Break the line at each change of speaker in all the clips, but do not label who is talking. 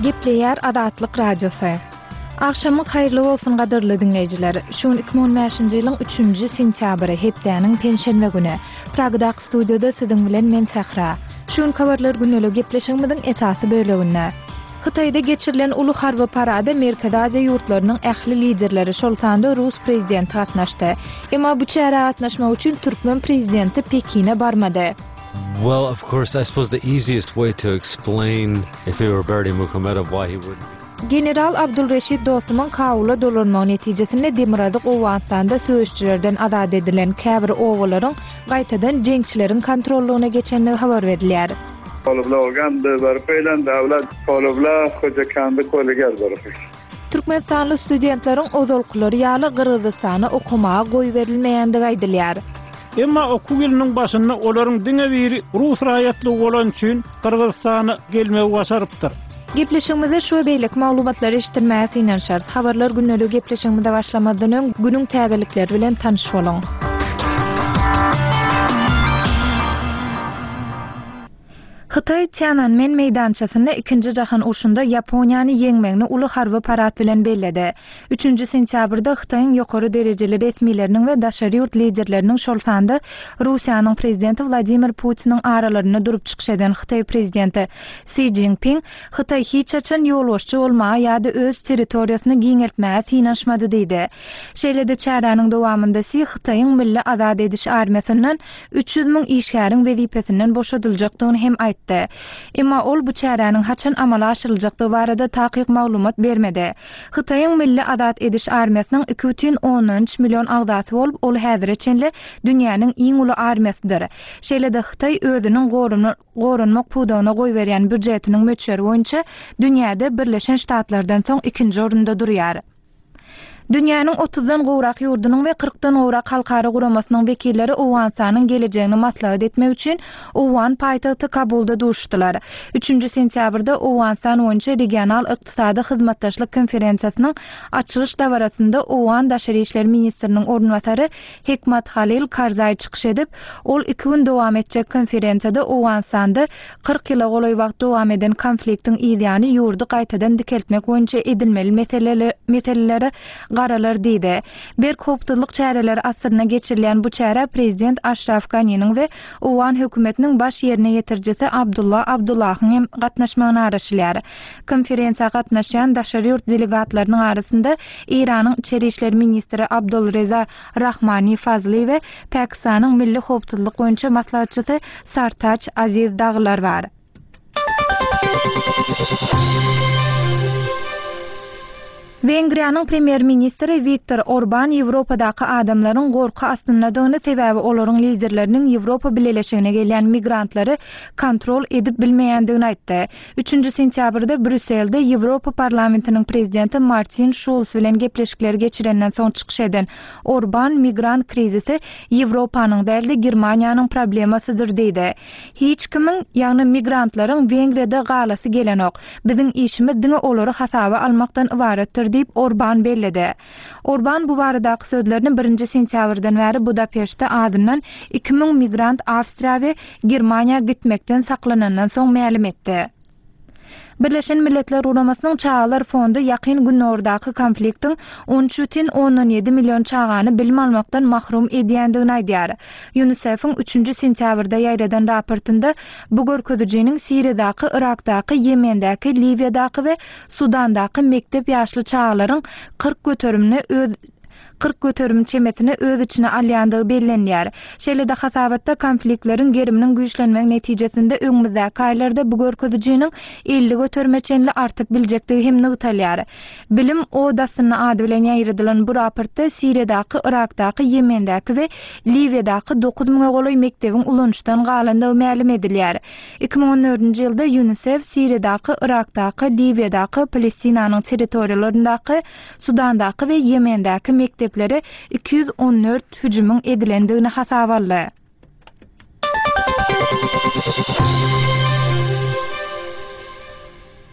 Gepleyer Adatlyk Radiosu. Akşamyk hayrly bolsun gadyrly dinleýijiler. Şuň 2015-nji ýylyň 3-nji sentýabry hepdäniň penşenbe güni. Pragdaky studiýada siziň bilen men Sahra. Şuň kabarlar günlük gepleşigimiziň esasy böleginde. Hytaýda geçirilen uly harby parada Amerikada Aziýa ýurtlarynyň ähli liderleri şolsanda Rus prezidenti gatnaşdy. Emma bu çäre gatnaşmak üçin Türkmen prezidenti Pekine barmady.
Well, of course, I suppose the easiest way to explain if he were Berdimuhamedov why he would.
General Abdulreşid Dostum'un kawula dolanmagy netijesinde Demiradyk Owganistanda söýüşçilerden azad edilen käbir owalaryň gaýtadan jeňçilerin kontrollugyna geçenligi habar berilýär.
Polublagan barpelan davlat polubla hojakandy kolleger barpy.
Türkmenistanly studentleriň ozalkylary ýaly Gyrgyzstana okumaga goý berilmeýändigi aýdylýar.
Emma oku ýylynyň başynda olaryň diňe biri Rus raýatly bolan üçin Kyrgyzstana gelmegi başarypdyr.
Gepleşigimizde şu beýlik maglumatlary eşitilmäge synan şart. Habarlar günlük gepleşigimizde başlamadan öň günüň täzelikleri bilen tanyş boluň. Hytaý Tiananmen meýdançasynda 2-nji jahan urşunda Ýaponiýany ýeňmegini uly harby parat bilen belledi. 3-nji sentýabrda Hytaýyň ýokary derejeli resmiýetleriniň we daşary ýurt liderleriniň şolsanda Russiýanyň prezidenti Vladimir Putiniň aralaryna durup çykyş eden Hytaý prezidenti Xi Jinping Hytaý hiç açan ýolbaşçy bolmagy ýa-da öz territoriýasyny giňeltmäge synaşmady diýdi. Şeýlede çäranyň dowamynda Xi Hytaýyň milli azad ediş armiýasynyň 300 000 işgäriň wezipesinden boşadyljakdygyny hem aýtdy. Emma ol bu çäranyň haçan amala aşyryljakdygy barada takyk maglumat bermedi. Hytaýyň milli azad ediş armiýasynyň 2,13 million agdasy bolup, ol häzirçe dünýäniň iň uly armiýasydyr. Şeýlede Hytaý özüniň gorunmak pudagyna goý berýän büdjetiniň möçleri boýunça dünýäde Birleşen Ştatlardan soň 2-nji orunda durýar. Dünýäniň 30-dan gowrak ýurdunyň we 40-dan gowrak halkara guramasynyň wekilleri Owganistanyň gelejegini maslahat etmek üçin Owgan paýtagty Kabulda duruşdylar. 3-nji sentýabrda Owganistan boýunça regional ykdysady hyzmatdaşlyk konferensiýasynyň açylyş dawarasynda Owgan daşary işler ministriniň ornwatary Hekmat Halil Karzai çykyş edip, ol 2 gün dowam etjek konferensiýada Owganistanda 40 ýyla golaý wagt dowam eden konfliktiň ýygyny ýurdu gaýtadan dikeltmek boýunça edilmeli meselelere garalar diýdi. Berk hopdurlyk çäreler asyryna geçirilen bu çäre prezident Ashraf Ghani'niň we Owgan hökümetiniň baş ýerine ýetirjisi Abdullah Abdullahyň gatnaşmagyna araşylýar. Konferensiýa gatnaşan daşary ýurt delegatlarynyň arasynda Iranyň içeri işler ministri Abdulreza Rahmani Fazly we Pakistanyň milli hopdurlyk boýunça maslahatçysy Sartaç Aziz Daglar bar. Wengriýanyň premier ministri Viktor Orban Ýewropadaky adamlaryň gorku astyndadygyny sebäbi olaryň liderleriniň Ýewropa bileşigine gelýän migrantlary kontrol edip bilmeýändigini aýtdy. 3-nji sentýabrda Brüsselde Ýewropa parlamentiniň prezidenti Martin Schulz bilen gepleşikler geçirenden soň çykyş eden Orban migrant krizisi Ýewropanyň däldi Germaniýanyň problemasydyr diýdi. Hiç kimiň, ýagny migrantlaryň Wengriýada galasy gelenok. Biziň işimiz diňe olary hasaba almakdan ibaretdir diýip Orban belledi. Orban bu baradaky sözlerini 1-nji sentýabrdan bäri Budapeşte adından 2000 migrant Awstriýa we Germaniýa gitmekden saklanandan soň ma'lum etdi. Birleşen Milletler Uramasının Çağalar Fondu yakın günlerdeki konfliktin 13,17 milyon çağanı bilim almaktan mahrum edýändigini aýdýar. UNICEF'in 3-nji sentýabrda ýaýradan raportunda bu görkezijiniň Siriýadaky, Irakdaky, Ýemendäki, Libiýadaky we Sudandaky mektep ýaşly çağalaryň 40 götürüm çemetini öz içine alýandygy bellenýär. Şeýlede hasabatda konfliktleriň geriminiň güýçlenmegi netijesinde öňümizde kaýlarda bu görkezijiniň 50 götürmeçenli artyp biljekdigi hem nygtalýar. Bilim odasyny ady bilen ýaýradylan bu raportda Siriýadaky, Irakdaky, Ýemendäki we Libiýadaky 9000 golaý mektebiň ulanşdan galandygy ma'lum edilýär. 2014-nji ýylda UNICEF Siriýadaky, Irakdaky, Libiýadaky, Palestinanyň territoriýalaryndaky, Sudandaky we Ýemendäki mektepleri 214 hüjümün edilendigini hasaba aldy.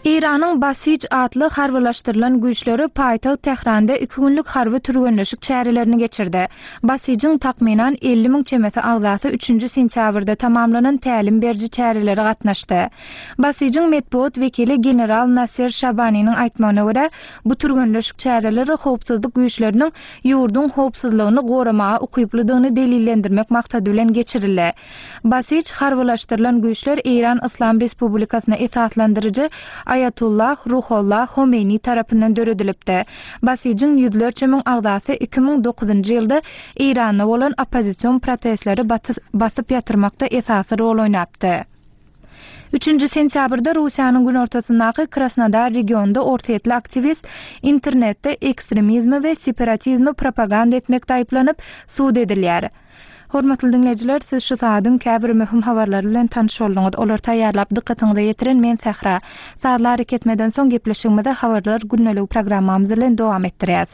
İran'ın Basij adlı harbylaşdyrılan güýçleri paýtagy Tehranda 2 günlük harby türgünleşik çärelerini geçirdi. Basij'in takminan 50 000 çemesi agzasy 3-nji sentýabrda tamamlanan tälim berji çäreleri gatnaşdy. Basij'in medpuat wekili general Nasir Şabanynyň aýtmagyna görä, bu türgünleşik çäreleri howpsuzlyk güýçleriniň ýurdun howpsuzlygyny goramaga ukyplydygyny delillendirmek maksady bilen geçirildi. Basij harbylaşdyrılan güýçler İran Islam Respublikasyna esaslandyrjy Ayatullah Ruhollah Khomeini tarapyndan döredilipdi. Basij'in ýüzlerçe miň agzasy 2009-njy ýylda Iranda bolan opozisiýon protestleri basyp ýatyrmakda esasy rol oýnapdy. 3-nji sentýabrda Russiýanyň gün ortasyndaky Krasnodar regionunda ortaýetli aktivist internetde ekstremizmi we separatizmi propaganda etmekde aýplanyp suud edilýär. Hormatly dinleyijiler, siz şu saatyň käbir möhüm habarlary bilen tanyş bolduňyz. Olar taýýarlap dikkatiňize ýetiren men Sahra. Saatlar ketmeden soň gepleşigimizde habarlar günnelik programmamyz bilen dowam etdirýäs.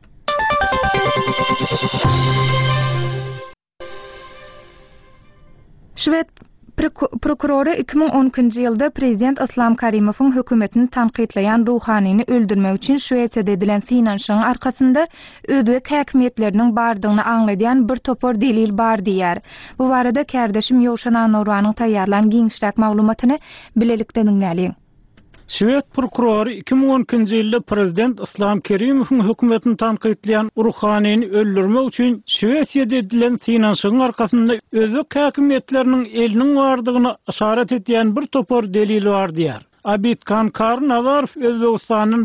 Şwed prokuroru 2010-njy ýylda prezident Islom Karimov'un hökümetini tanqidleýän Ruhanyny öldürmek üçin Şweýçiýada edilen synanyşyň arkasynda özbek häkimetleriniň bardygyny aňlaýan bir topar delil bar diýär. Bu barada kardeşim Ýowşan Anurwanyň taýýarlan giňişlik maglumatyny bilelikden dinläýin.
Şwed prokuroru 2010-njy ýylda prezident Islom Karimov'un hökümetini tanqidleýän Ruhanyny öldürmek üçin Şweýçiýada edilen synanyşyň arkasynda özbek häkimetleriniň eliniň bardygyny işaret etýän bir topar delil bar diýär. Abid Kankar Nazarov Özbegistanyň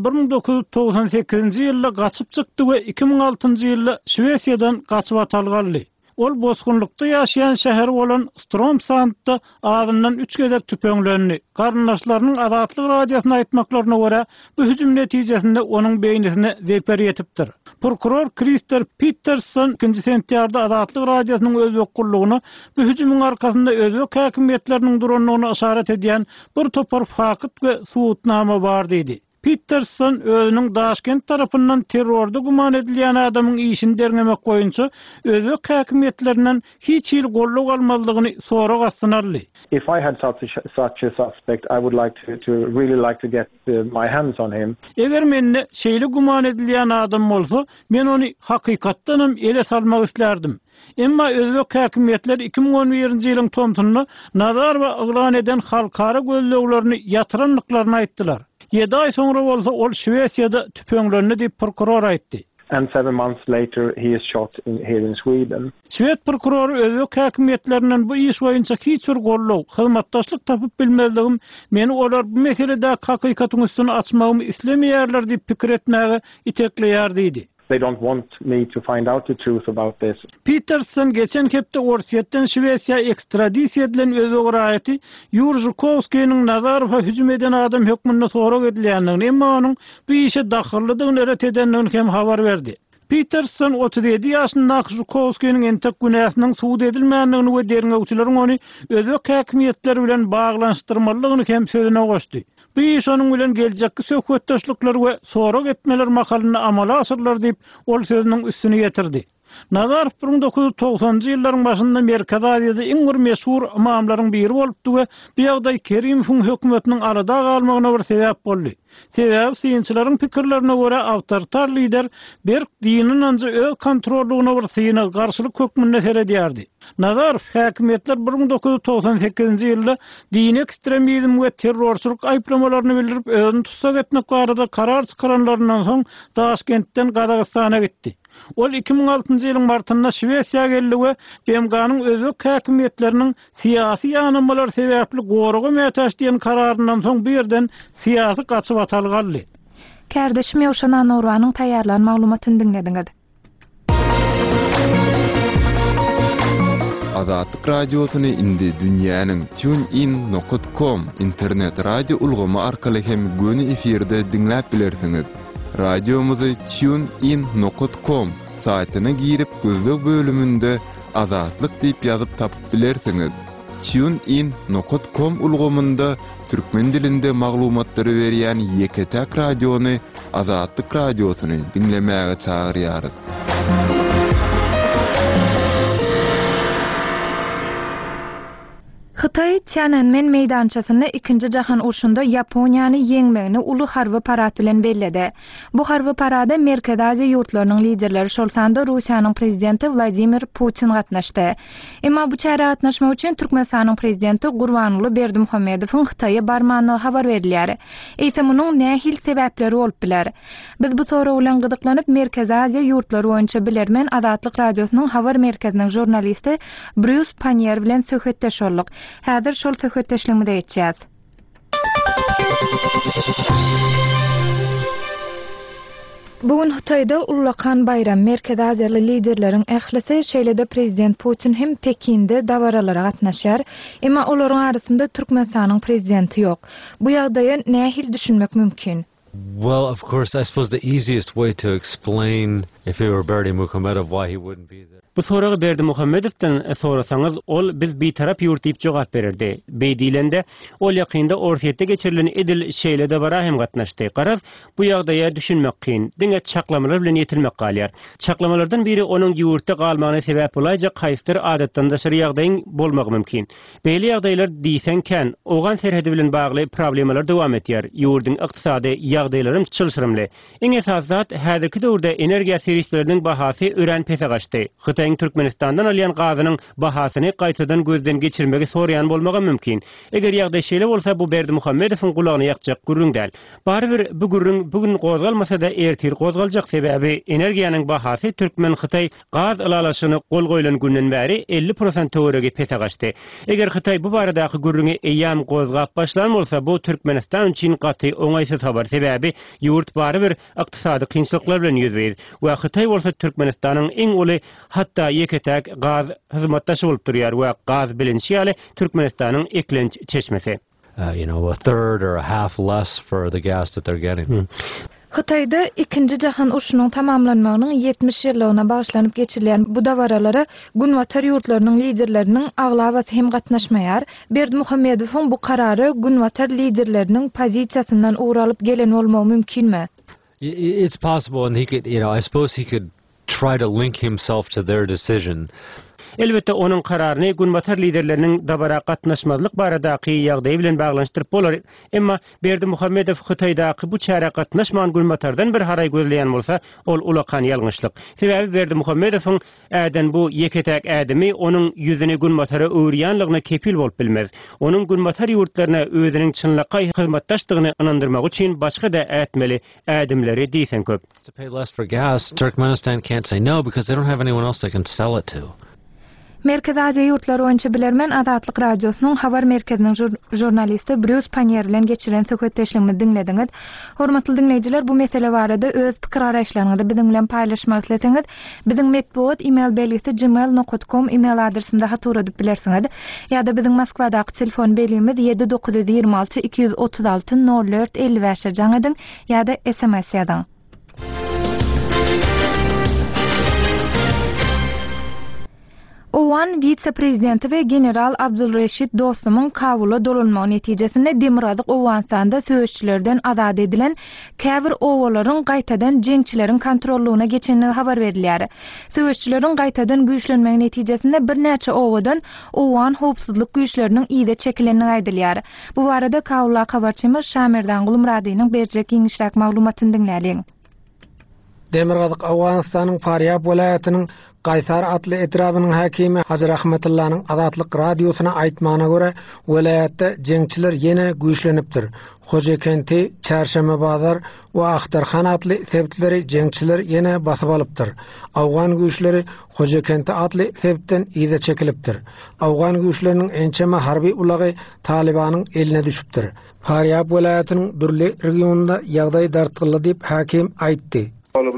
1998-nji ýylda gaçyp çykdy we 2006-njy ýylda Şweýçiýadan gaçyp atalganly. Ol bozgunlukda ýaşaýan şäher bolan Stromsandda adından 3 gezek tüpeňlerini, garnaşlarynyň Azatlyk radiosyna aýtmaklaryna görä, bu hüjüm netijesinde onuň beýnisine zeper ýetipdir. Prokuror Krister Peterson 2-nji sentýarda Azatlyk radiosynyň özbek gullugyny bu hüjümüň arkasynda özbek häkimetleriniň duranlygyna işaret edýän bir topar fakyt we suwutnama bar diýdi. Peterson özüniň Daşkent tarapyndan terrorda guman edilýän adamyň işini derňemek boýunça özbek häkimetlerinden hiç ýyl golluk almazlygyny sorak astynarly.
If I had such a suspect, I would really like to get my hands on him.
Eger menne şeýle guman edilýän adam bolsa, men ony hakykatdanam ele salmak islerdim. Emma özbek häkimetleri 2011-nji ýylyň tomtuny nazar we yglan eden halkara gözleglerini ýatyranlyklaryny aýtdylar. 7 ay sonra bolsa ol Şweýçiýada tüpeňlerini diýip prokuror aýtdy.
And 7 months later he is shot here in Sweden.
Şwed prokuroru özbek häkimetlerinden bu iş boýunça hiç bir golluk, hyzmatdaşlyk tapyp bilmezligim meni olar bu meselede hakykatyň üstüne açmagymy islemeýärler diýip pikir etmäge itekleýär diýdi.
They don't want me to find out the truth about this.
Peterson geçen hepde Orsiýetden Şweýçiýa ekstradisiýa edilen özbek raýaty Ýuri Zhukovskiýnyň Nazarowa hüjüm eden adam hökmünde sorak edilýändigini, emma onuň bu işe dahyllydygyny eret edenligini hem habar berdi. Peterson 37 ýaşyndaky Zhukovskiýnyň entek günäsiniň suud edilmänligini we derňegçileriň ony özbek häkimetleri bilen baglanşdyrmalygyny hem sözüne goşdy. Bu iş onun bilen geljekki söhbetdaşlyklar we sorak etmeler makalyny amala asyrlar diýip ol sözüniň üstüne ýetirdi. Nazarov 1990-njy ýyllaryň başynda Merkez Aziýada iň bir meşhur imamlaryň biri bolupdy we bu ýagdaý Kerimowyň hökümetiniň arada galmagyna bir sebäp boldy. Sebäbi synçylaryň pikirlerine görä awtoritar lider Berk dininiň anja öz kontrollugyna bir syna garşylyk hökmünde seredýärdi. Nazarov häkimetler 1998-nji ýylda din ekstremizm we terrorçylyk aýplamalaryny bildirip özüni tutsak etmek barada karar çykaranlaryndan soň Daşkentden Gazagystana gitdi. Ol 2006-njy ýylyň martynda Şweýçiýa geldi we BMG-nyň özbek häkimetleriniň syýasy ýanamalar sebäpli gorugy mätäş diýen kararyndan soň bu ýerden syýasy gaçyp atalganly.
Kardeşim Ýowşan Anurwanyň taýýarlan maglumatyny dinlediňiz.
Azatlyk radiosyny indi dünýäniň tunein.com internet radio ulgamy arkaly hem göni efirde dinläp bilersiňiz. Radiomuzy tunein.com saýtyna girip gözlek bölümünde Azatlyk diýip ýazyp tapyp bilersiňiz. tunein.com ulgamynda türkmen dilinde maglumatlary berýän Ýeketäk radiony Azatlyk radiosyny dinlemäge çagyrýarys.
Xitay Tiananmen meydançasında 2-nji jahan urşunda Yaponiýany ýeňmegini uly harby parat bilen belledi. Bu harby parada Merkez Aziýa ýurtlarynyň liderleri şolsanda Russiýanyň prezidenti Vladimir Putin gatnaşdy. Emma bu çäre gatnaşmak üçin Türkmenistanyň prezidenti Gurbanuly Berdimuhammedowyň Xitaýa barmanyny habar berilýär. Eýse munyň nähil sebäpleri bolup biler. Biz bu soraw bilen gydyklanyp Merkez Aziýa ýurtlary boýunça bilermen Adatlyk radiosynyň habar merkeziniň jurnalisti Bruce Panier bilen söhbetdeşdik. Häzir şol söhbetdeşligimizde geçýär. Bugün Hitaýda Ulakan bayram Merkez Aziýaly liderleriň ählisi şeýlede prezident Putin hem Pekinde dawaralara gatnaşýar, emma olaryň arasynda Türkmenistanyň prezidenti ýok. Bu ýagdaýy nähil düşünmek mümkin?
Well, of course, I suppose the easiest way to explain if it were Berdimuhamedov why he wouldn't be there.
Bu soragy Berdimuhammedowdan sorasaňyz, ol biz bir tarap ýurt diýip jogap bererdi. Beýdilende ol ýakynda Orsiýetde geçirilen Edil şeýlede bara hem gatnaşdy. Garaz, bu ýagdaýa düşünmek kyn. Diňe çaklamalar bilen ýetilmek galýar. Çaklamalardan biri onuň ýurtda galmagyna sebäp bolaýjak haýsyr adatdan daşary ýagdaýyň bolmagy mümkin. Beýle ýagdaýlar diýsenken, ogan serhedi bilen bagly problemalar dowam etýär. Ýurdyň ykdysady ýagdaýlarym çylşyrymly. Eň esas zat häzirki döwürde energiýa serwisleriniň bahasy ören pese gaçdy. Türkmenistandan alýan gazynyň bahasyny gaýtadan gözden geçirmegi soraýan bolmagy mümkin. Eger ýagdaý şeýle bolsa, bu Berdimuhammedowyň gulagyny ýakjak gürrüň däl. Barybir bu gürrüň bugün gozgalmasa da ertir gozgaljak sebäbi energiýanyň bahasy Türkmen Xitay gaz alalaşyny gol goýulan günden bäri 50% töwerege pese gaçdy. Eger Xitay bu baradaky gürrüňi eýam gozgap başlan bolsa, bu Türkmenistan üçin gaty oňaýsız habar sebäbi ýurt barybir ykdysady kynçylyklar bilen ýüzberýär. We Xitay bolsa Türkmenistanyň eň uly hatta yeketek gaz hyzmatdaşy bolup durýar we gaz bilinçli Türkmenistanyň eklenç çeşmesi.
A third or a half less for the gas that they're getting.
Xitayda 2-nji jahan urşunyň tamamlanmagynyň 70 ýylyna bagyşlanyp geçirilen bu dawaralara Günwatar ýurtlarynyň liderleriniň aglabasy hem gatnaşmaýar. Berdimuhammedowyň bu karary Günwatar liderleriniň pozisiýasyndan uğralyp gelen bolmagy mümkinmi?
It's possible, and he could, I suppose he could try to link himself to their decision.
Elbette onuň kararyny Günwatar liderleriniň dabara gatnaşmazlyk baradaky ýagdaý bilen baglanşdyryp bolar. Emma Berdimuhammedow Xitaýdaky bu çäre gatnaşmagan Günwatardan bir haray gözleýän bolsa, ol ulakan ýalňyşlyk. Sebäbi Berdimuhammedowyň äden bu yeketek ädemi onuň ýüzüni Günwatara öwrýänligine kepil bolup bilmez. Onuň Günwatar ýurtlaryna özüniň çynlykka hyzmatdaşdygyny anandyrmak üçin başga da ätmeli ädimleri diýsen köp.
To pay less for gas, Turkmenistan can't say no because they don't have anyone else they can sell it to.
Merkez Aziýa ýurtlary boýunça bilermen Adatlyk radiosynyň habar merkeziniň jurnalisti Bruce Panier bilen geçiren söhbetdeşligimizi dinlediňiz. Hormatly dinleýijiler, bu mesele barada öz pikir araýşlaryňyzy biziň bilen paýlaşmak isleseňiz, biziň medpuat email belgisi gmail.com email adresinde hatura edip bilersiňiz. Ýa-da biziň Moskwadaky telefon belgimiz 7926 236 04 55 jaň ediň ýa-da SMS ýazyň. Owan vice-prezidenti we general Abdulreşid Dostumyň kabuly dolanmagy netijesinde Demirazyk Owanstanda söýüşçilerden azad edilen käbir owalaryň gaýtadan jeňçileriň kontrollugyna geçenligi habar berilýär. Söýüşçilerin gaýtadan güýçlenmegi netijesinde bir näçe owadan Owan howpsuzlyk güýçleriniň ýyda çekilenligi aýdylýar. Bu barada Kabulda habarçymyz Şamerdan Gulumradynyň berjek giňişlik maglumatyny dinläýin.
Demirazyk Owganstanyň Faryab welaýatynyň Qaysar atly etrabynyň hakimi Hajar Ahmetullah'nyň Adatlyk radiosyna aýtmagyna görä, welaýatda jeňçiler ýene güýçlenipdir. Hojekenti, Çarşamba bazar we Ahtarxan atly sebitleri jeňçiler ýene basyp alypdyr. Awgan güýçleri Hojekenti atly sebitden ýyda çekilipdir. Awgan güýçleriniň ençeme harby ulagy Talibanyň eline düşüpdir. Faryab welaýatynyň Durli regionunda ýagdaý dartgyly diýip hakim aýtdy.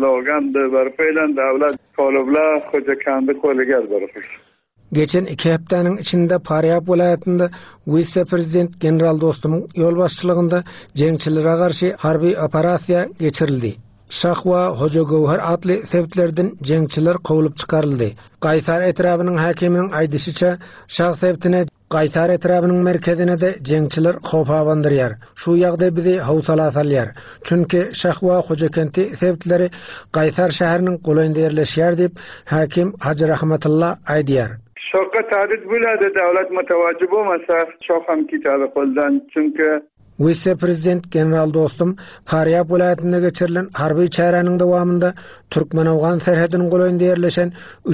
Geçen 2 hepdeniň içinde Faryab welaýatynda vice-prezident general Dostumyň ýol başçylygynda jeňçilere garşy harby operasiýa geçirildi. Şahwa Hoja Gowhar atly sebitlerden jeňçiler kowulyp çykaryldy. Qaysar etrabynyň hakiminiň aýdysyça, şah sebitine Qaysar etrabynyň merkezine de jeňçiler howp abandyrýar. Şu ýagdaý bizi howsala salýar. Çünki Şahwa Hojekenti sebitleri Qaysar şäheriniň golanynda ýerleşýär diýip hakim Hajar Ahmetullah aýdýar.
Şoka tadid buladı devlet mutavacib olmasa çok ham kitabı koldan çünkü
Vice Prezident General dostum Faryab vilayetinde geçirilen harbiy çaýranyň dowamında Türkmen-Awgan serhediniň goýunda ýerleşen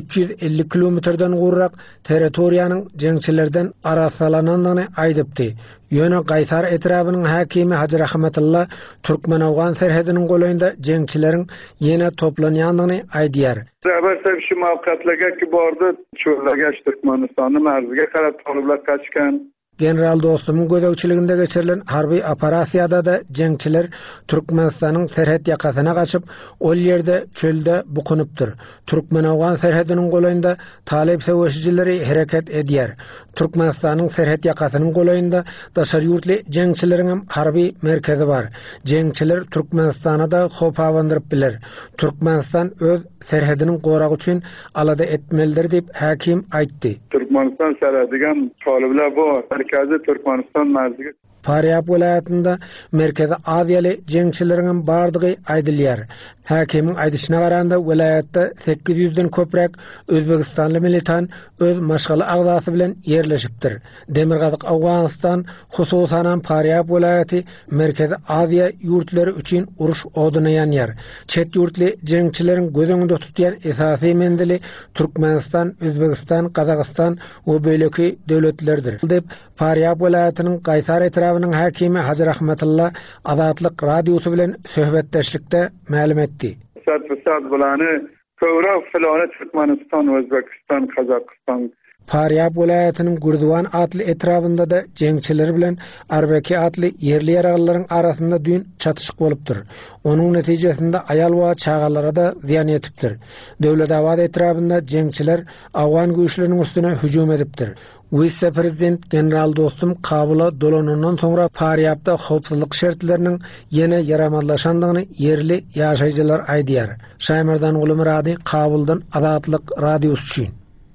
350 kilometrden gurrak territoriýanyň jeňçilerden arasalananyny aýdypdy. Ýöne Gaýsar etrabynyň hakimi Hacı Rahmetulla Türkmen-Awgan serhediniň goýunda jeňçileriň ýene toplanýanyny aýdýar.
Haber şu mavqatlarga ki bordy, çöwlerge Türkmenistanyň merziga karap talyblar kaçkan.
General dostumyň gödäwçiliginde geçirilen harbiy operasiýada da jeňçiler Türkmenistanyň serhet ýakasyna gaçyp, ol ýerde çölde bukunypdyr. Türkmen-Awgan serhediniň goýunda talep söwüşçileri hereket edýär. Türkmenistanyň serhet ýakasynyň goýunda daşar ýurtly jeňçileriň harbiy merkezi bar. Jeňçiler Türkmenistana da hop awandyryp biler. Türkmenistan öz serhediniň goragy üçin alada etmelidir diýip hakim aýtdy.
Türkmenistan serhedigen talipler bu. Merkezi Türkmenistan merziga.
Faryab vilayetinde merkezi Aziýaly jeňçileriň bardygy aýdylýar. Hakimiň aýdyşyna garanda vilayetde 800-den köprek Özbegistanly militan öz maşgaly agzasy bilen ýerleşipdir. Demirgazyk Awganistan hususan Faryab vilayeti merkezi Aziýa ýurtlary üçin uruş oduny ýanýar. Çet ýurtly jeňçileriň gözüňde tutýan esasy mendili Türkmenistan, Özbegistan, Kazakistan we böleki döwletlerdir. Dep Faryab vilayetiniň Gaýsar etrabynyň hakimi Hacı Rahmetulla Azatlyk radiosy bilen söhbetdeşlikde ma'lum etdi.
Fasad bulanı köwre filana Türkmenistan, Özbekistan, Kazakistan.
Faryab vilayetiniň Gurduwan atly etrabynda da jeňçiler bilen Arbeki atly yerli ýaraglaryň arasynda dün çatyşyk bolupdyr. Onuň netijesinde aýal we çagalara da ziýan ýetipdir. Döwletawad etrabynda jeňçiler Awgan güýçleriniň üstüne hüjum edipdir. Vice Prezident General dostum Kabulla dolanandan soňra Faryabda howpsuzlyk şertleriniň ýene ýaramadlaşandygyny yerli ýaşaýjylar aýdýar. Şaýmardan Gulumrady Kabuldan Azatlyk radiosy üçin.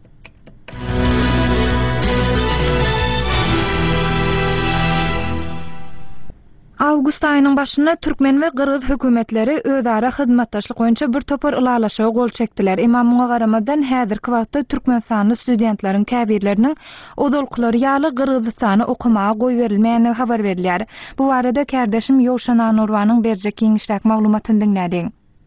Awgust aýynyň başynda türkmen we gyrgyz hökümetleri özara hyzmatdaşlyk boýunça bir topar ulalaşyga gol çekdiler. Muňa garamadan häzirki wagtda Türkmenistanly studentleriň käbirleriniň odolklary ýaly Gyrgyzstana okumaga goý berilmegini habar berdiler. Bu barada kardeşim Ýowşan Anurwanyň berjek giňişlik maglumatyny dinlädiň.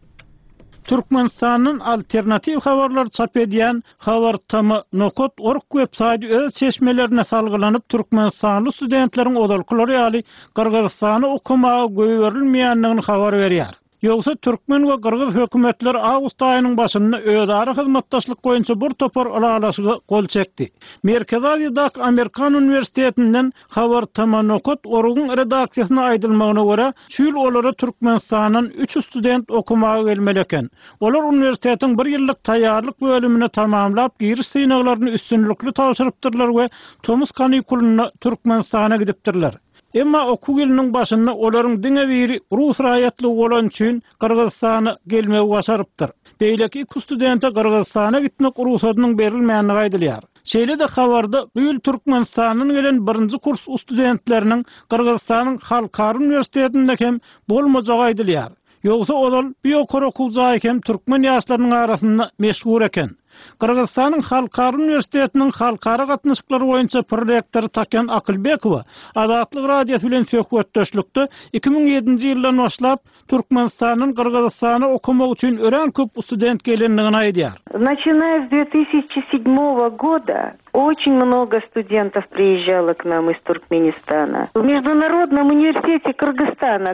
Türkmenistan'ın alternativ habarlar çap edýän habartama.org websaýty öz çeşmelerine salgylanyp Türkmenistanly studentleriň odolklary ýaly Gyrgyzstana okumaga goý berilmeýändigini habar berýär. Ýogsa türkmen we gyrgyz hökümetleri awgust aýynyň başynda özara hyzmatdaşlyk boýunça bir topar ulalaşyga gol çekdi. Merkezi Aziýadaky Amerikan Uniwersitetinden habartama.org-yň redaksiýasyna aýdylmagyna görä, şol olara Türkmenistanyň 3 student okumaga gelmeli eken. Olar uniwersitetiň 1 ýyllyk taýýarlyk bölümini tamamlap, giriş synaklaryny üstünlikli tapşyrypdyrlar we Tomus kanikulyna Türkmenistana gidipdirler. Emma oku ýylynyň başynda olaryň diňe biri rus raýatly bolan üçin Gyrgyzstana gelmegi başarypdyr. Beýleki 2 studenta Gyrgyzstana gitmek ruhsatynyň berilmegini aýdylýar. Şeýle de habarda Büyül Türkmenistanyň gelen 1-nji kurs studentleriniň Gyrgyzstanyň Halkara Uniwersitetinde hem bolmajagy aýdylýar. Ýogsa olal biokor okuwjy hem türkmen ýaşlarynyň arasynda meşhur eken. Kırgızstanyň Halkara Uniwersitetining halkara gatnaşyklary boýunça prorektory Takan Akylbekowa Azatlyk radiosu bilen söhbetdeşlikde 2007-nji ýyldan başlap Türkmenistanyň Kırgızstana okumak üçin ören köp student gelendigini aýdýar.
Начиная с 2007 года очень много студентов приезжало к нам из Туркменистана. В Международном университете Кыргызстана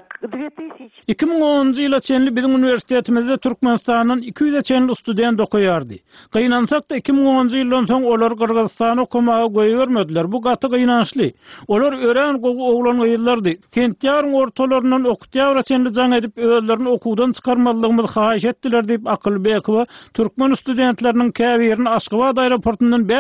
2010-njy ýyla çenli bizim uniwersitetimizde Türkmenistanyň 200 çenli student okuýardy. Gynansak da 2010-njy ýyldan soň olar Kyrgyzstana okumaga goý bermediler. Bu gaty gynançly. Olar ören gowy oglan ýyllardy. Sentýaryň ortalaryndan okutýar çenli jaň edip özlerini okuwdan çykarmalygymyzy haýyş etdiler diýip Akylbekowa Türkmen studentleriniň käbirini Aşgabat aeroportundan 5 gelek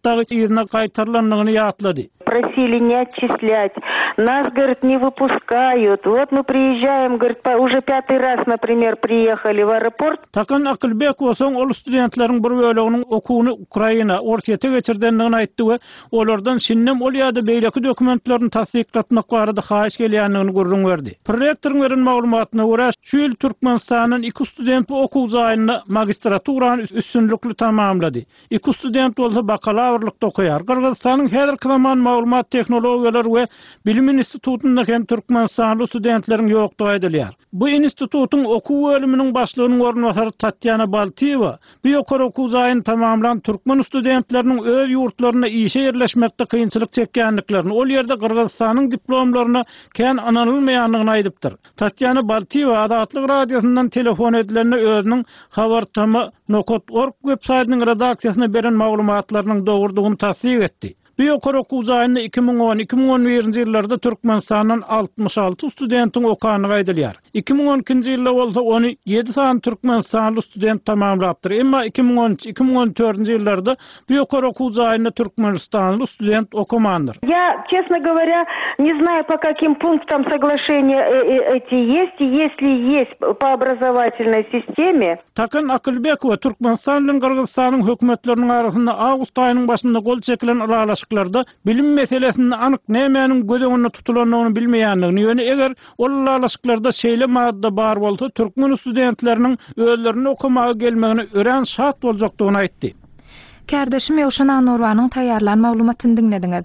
wagtda ýerine gaýtarylanyny ýatlady.
Просили не отчислять. Нас, говорит, не выпускают. Вот мы приезжаем, говорит, уже 5-й раз, например, приехали в аэропорт.
Takan Akylbekow soň ol studentleriň bir böleginiň okuwyny Ukraina ortaýa geçirdenligini aýtdy we olardan sinnem ol ýa-da beýleki dokumentlerini tasdiklatmak barada haýyş gelýändigini görüň berdi. Prorektoryň beren maglumatyna görä, şu ýyl Türkmenistanyň 2 student bu okuw zaýyny magistraturany üstünlükli tamamlady. 2 student bolsa bakalavriýlykda okuýar. Kyrgyzstanyň häzirki zaman maglumat teknologiýalar we bilim institutunda hem Türkmenistanly studentleriň ýokdugy edilýär. Bu institutun okuw bölüminiň başlygynyň ornwasary Tatyana Baltieva bu ýokary okuw zaýyny tamamlan türkmen studentleriniň öz ýurtlaryna işe ýerleşmekde kynçylyk çekýänliklerini, ol ýerde Kyrgyzstanyň diplomlaryny kän ananylmaýanlygyny aýdypdyr. Tatyana Baltieva Adatlyk radiosundan telefon edilende özüniň habartama.org websaýtynyň redaksiýasyna beren maglumatlarynyň dogrudygyny tasdik etdi. Bu ýokary okuw zaýyny 2010-2011 ýyllarda Türkmenistanyň 66 studentin okanyny aýdylýar. 2012-nji ýylda bolsa 17 san Türkmenistanly student tamamlapdyr. Emma 2013-2014 ýyllarda bu ýokary okuw zaýyny Türkmenistanly student okumandyr.
Я, честно говоря, не знаю, по каким пунктам соглашения эти есть, и если есть по образовательной системе.
Takan Akylbekow Türkmenistan bilen Kyrgyzstanyň hökümetleriniň arasynda awgust aýynyň başynda gol çekilen aralaşyklarda bilim meselesini anyk nämenin gözeňinde tutulanyny bilmeýändigini, ýöne eger ol aralaşyklarda şeýle madda bar bolsa, türkmen studentleriniň özlerini okumagy gelmegine ören şart boljakdygyny aýtdy.
Kardeşim Ýowşan Anurwanyň taýýarlan maglumatyny dinlediňiz.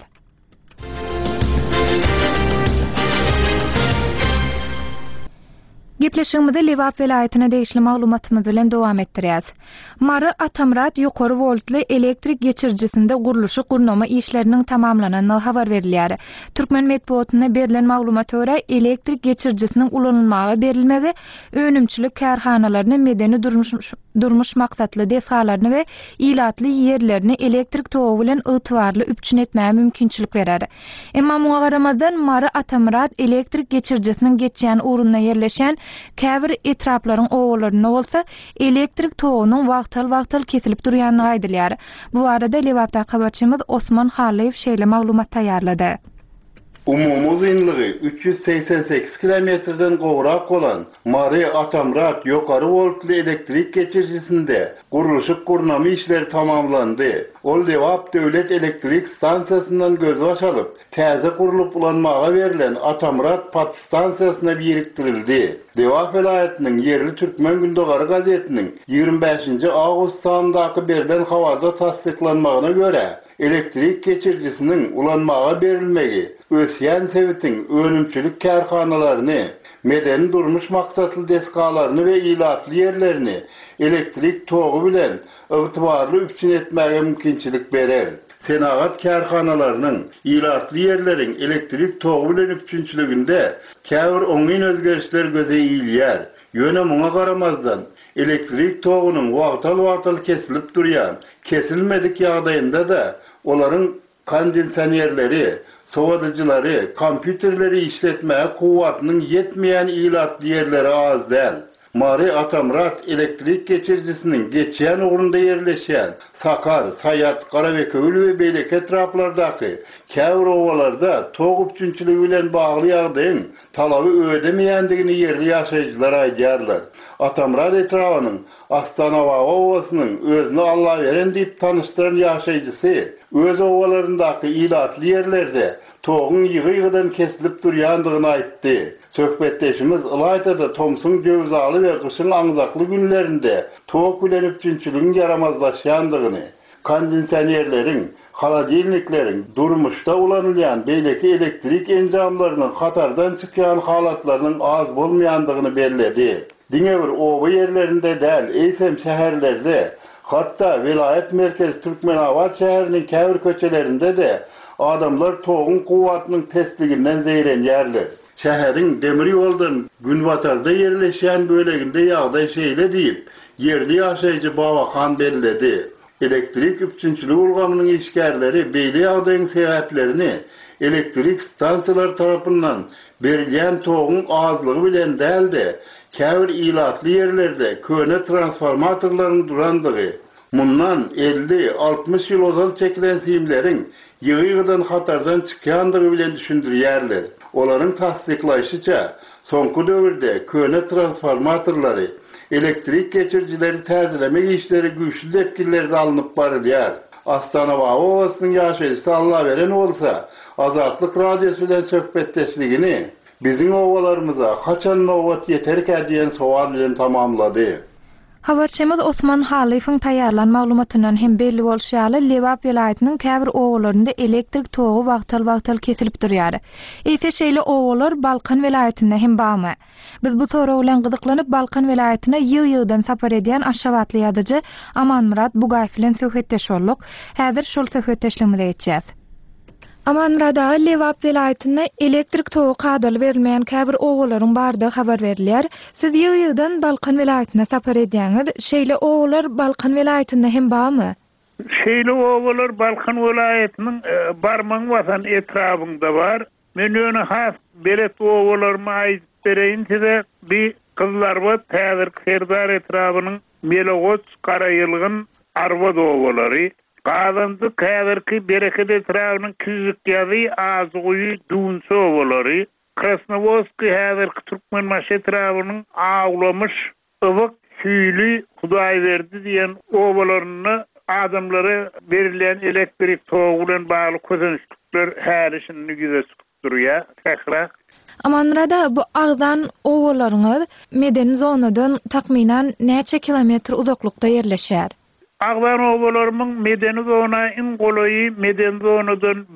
Gepleşigimizi Lewap welaýatyna degişli maglumatymyz bilen dowam etdirýäs. Mary Atamrat ýokary voltly elektrik geçirjisinde guruluşy gurnama işleriniň tamamlananyny habar berilýär. Türkmen medeniýetine berilen maglumata görä elektrik geçirjisiniň ulanylmagy berilmegi önümçilik karhanalaryny medeni durmuş maksatly desalaryny we ilatly ýerlerini elektrik togy bilen ygtybarly üpçün etmäge mümkinçilik berer. Emma muňa garamazdan Mary Atamrat elektrik geçirjisiniň geçýän urunyna ýerleşen käbir etraplaryň owalaryna bolsa elektrik togynyň wagtal kesilip durýanyny aýdylýar. Bu arada Lewapda habarçymyz Osman Halaýew şeýle maglumat taýýarlady.
Umumy uzunlygy 388 kilometrden gowrak bolan Mary Atamrat ýokary voltly elektrik geçirjisinde guruluşyk gurnama işleri tamamlandy. Ol Lewap döwlet elektrik stansiýasyndan göz başalyp, täze gurulyp ulanmaga berilen Atamrat podstansiýasyna biriktirildi. Lewap welaýatynyň yerli Türkmen Gündogary gazetiniň 25-nji awgust sanyndaky berilen habarda tasdiklanmagyna görä, elektrik geçirjisiniň ulanmaga berilmegi Ösýän sewitin önümçilik karhanalaryny, medeni durmuş maksatly deskalaryny we ilatly ýerlerini elektrik togy bilen ygtybarly üpçün etmäge mümkinçilik berer. Senagat karhanalarynyň ilatly ýerleriň elektrik togy bilen üpçünçiliginde käbir oňyn özgerişler göze iýilýär. Ýöne muňa garamazdan elektrik togynyň wagtal kesilip durýan, kesilmedik ýagdaýynda da olaryň kondensanerleri, sowadyjylary, kompýuterleri işletmäge kuwwatynyň ýetmeýän ilatly ýerleri az däl. Mary Atamrat elektrik geçirjisiniň geçýän urunda ýerleşýän Sakar, Sayat, Garabeköýül we beýleki etraplardaky käbir owalarda tog üpçünçiligi bilen bagly ýagdaýyň talaby ödemeýändigini yerli ýaşaýjylar aýdýarlar. Atamrat etrafynyň Astanawa owasynyň özüni Allah beren diýip tanışdyran ýaşaýjysy öz owalaryndaky ilatly ýerlerde togyň ýygy-ýygydan kesilip durýandygyny aýtdy. Söhbetdeşimiz Ilaytada Tomsun Gövzaly ve kışın aňzakly günlerinde tog bilen üpçünçiligiň yaramazlaşýandygyny, kondensanerleriň, haladilnikleriň durmuşda ulanylýan beýleki elektrik enjamlarynyň hatardan çykýan halatlarynyň az bolmaýandygyny bellädi. Diňe bir owa ýerlerinde däl, eýsem şäherlerde, hatda vilayet merkezi Türkmenabad şäheriniň käbir köçelerinde de adamlar togyň kuwwatynyň pestliginden zeýrenýärler. Şäheriň demir ýoldan Günbatarda ýerleşýän böleginde ýagdaý şeýle diýip, yerli ýaşaýjy Babakan bellädi. Elektrik üpçünçiligi ulgamynyň işgärleri beýle ýagdaýyň sebäplerini elektrik stansiýalar tarapyndan berilýän togyň azlygy bilen däldi, käbir ilatly ýerlerde köne transformatorlaryň durandygy, Mundan 50-60 yıl ozal çekilen siyimlerin yığıdan hatardan çıkandığı bilen düşündürýärler. Olaryň tasdiklayşyça, soňky döwürde köne transformatorlary, elektrik geçircileri täzelemek işleri güýçli depkilerde alınıp barylýar. Astana Bağı Owasynyň ýaşaýjysy Allah beren bolsa, Azatlyk radiosu bilen söhbetdeşligini biziň owalarymyza kaçan nowat ýeterkä diýen sowal bilen tamamlady.
Habarçymyz Osman Halifoň taýýarlan maglumatyndan hem belli bolşýaly Lewap welaýatynyň käbir owalarynda elektrik togy wagtal kesilip durýar. Ese şeýle owalar Balkan welaýatynda hem bamy. Biz bu soraw bilen gyzyklanyp Balkan welaýatyna ýyl-ýyldan sapar edýän aşawatly ýadyjy Amanmurat Bugaýew bilen söhbetdeş bolduk. Häzir şol söhbetdeşligimizi etjäs. Amanmurada Lewap welaýatyna elektrik togy kadal berilmeýän käbir owalaryň bardygy habar berilýär. Siz ýyl-ýyldan Balkan welaýatyna sapar edýäňiz, şeýle owalar Balkan welaýatynda hem bamy?
Şeýle owalar Balkan welaýatynyň barmaň watan etrafynda bar. Men öňe has belet owalarmy aýdyp bereýin size. Bir kızlar var, täzir Serdar etrafynyň Melogoç, Garayılgyn, Arwad owalary. Qadandy käbirki bereket etrafynyň Küzükýazy, Azugy, Dunçy owalary. Krasnovodski häzirki Türkmenmaş etrafynyň Ağlamış, Ivyk, Süýli, Hudaýberdi diýen owalaryny adamlara berilen elektrik togy bilen bagly közençlikler härişini güze çykyp durýar. Täkrar
Amanmurada bu agdan owalaryňyz medeni zonadan takminan näçe kilometr uzaklykda ýerleşýär?
Agdan owalarymyň medeni zona in golaýy medeni zonadan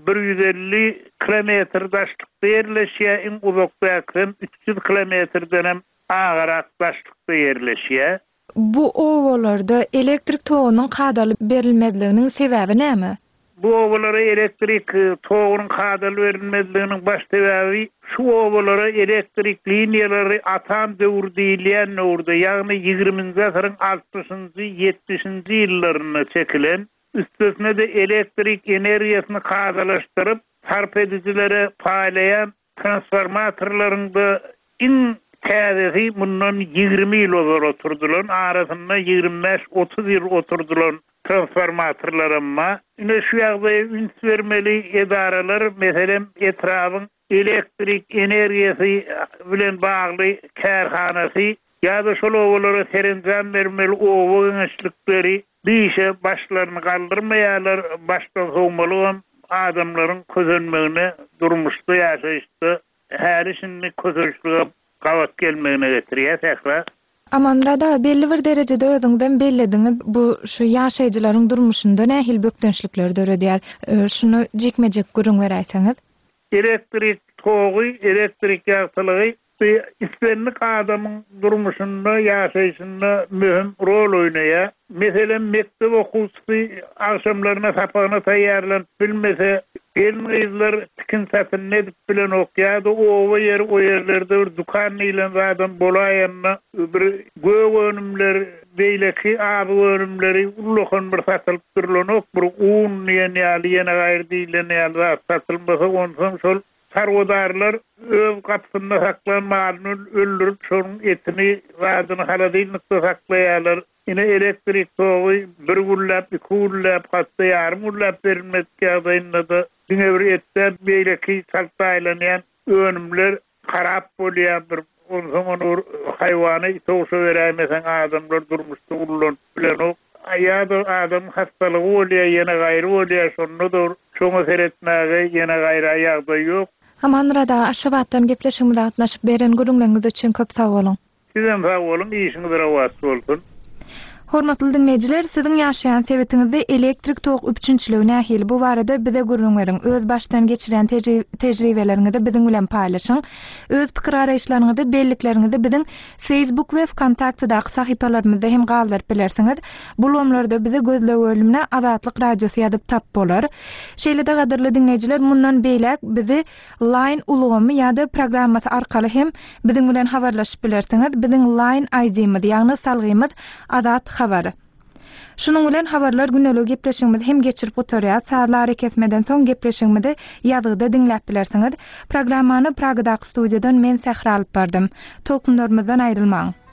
150 kilometr daşlykda ýerleşýär, in uzakda 300 kilometrden hem agarak daşlykda ýerleşýär.
Bu owalarda elektrik togynyň kadaly berilmezliginiň sebebi näme?
Bu owalara elektrik togynyň kadaly berilmezliginiň baş sebebi şu owalara elektrik liniýalary atan döwürde diýilýän nowrda, ýagny 20-nji asyryň 60-njy 70-nji ýyllaryna çekilen, üstesine de elektrik energiýasyny kadalaşdyryp sarp edicilere paýlaýan transformatorlaryňda in täzesi bundan 20 ýyl ozar oturdular, arasynda 25-30 ýyl oturdular transformatorlarymma. Ine şu ýagdaýa üns bermeli edaralar, meselem etrafyň elektrik energiýasy bilen bagly kärhanasy ýa-da şol owalara serenjam bermeli owa öňeçlikleri diýişe başlaryny galdyrmaýarlar, başdan soňmaly adamlaryň közenmegine, durmuşda ýaşaýyşda härişini közençlige gawat gelmegine getirýär. Täkrar
Amanmurada belli bir derejede özüňden bellediňiz bu şu ýaşaýjylaryň durmuşynda nähil bökdençlikler döredýär. Şunu jekmejek gürüň beräýsäňiz.
Elektrik togy, elektrik ýagtylygy islenlik adamyň durmuşynda, ýaşaýyşynda mühim rol oýnaýar. Meselem mektep okuwçysy akşamlaryna sapagyna taýýarlanyp bilmese, elmizler tikin satyny edip bilen okýady, o ýerlerde bir dukan bilen adam bolaýanna bir göw önümler beýleki abi önümleri ulluğun bir satylyp durulan bir un ýene gaýry diýilen ýaly satylmasa onsoň şol sarwadarlar öz kapsynda saklan malyny öldürüp şonuň etini wadyny haladyňlykda saklaýarlar. Ine elektrik togy bir gullap, iki gullap, hatda ýarym gullap berilmezki ýagdaýynda da diňe bir etde beýleki saltaýlanýan önümler harap bolýar, bir onsoň haýwany toşa berämesen adamlar durmuşda ullan bilen ok. Ýa-da adam hastalygy bolýar, ýene gaýry bolýar, şondodur. Şoňa seretmäge ýene gaýry ýagdaý ýok.
Amanmurada Aşgabatdan gepleşigimizde gatnaşyp beren gürüňleriniz üçin köp sag bolun.
Sizem sag bolun, işiniz rawat bolsun.
Hormatly dinleyijiler, siziň ýaşaýan sebätiňizde elektrik tog üçinçiligi nähili bu barada bize gürüňleriň öz başdan geçiren tejribeleriňizi biziň bilen paýlaşyň. Öz pikir araýşlaryňyzy, bellikleriňizi biziň Facebook we Kontaktdaky sahypalarymyzda hem galdyryp bilersiňiz. Bu lomlarda bize gözle bölümine Azatlyk radiosy ýazyp tap bolar. Şeýle-de gaderli dinleyijiler, mundan beýlek bizi Line ulgamy ýa-da programmasy arkaly hem biziň bilen habarlaşyp bilersiňiz. Biziň Line ID-miz, ýagny salgymyz Azat habary. Şunuň bilen habarlar günelük gepleşigimiz hem geçirip oturýar. Saatlar kesmeden soň gepleşigimizi ýazgyda dinläp bilersiňiz. Programmany Pragadaky studiýadan men Sehra alyp bardym. Tolkunlarymyzdan aýrylmaň.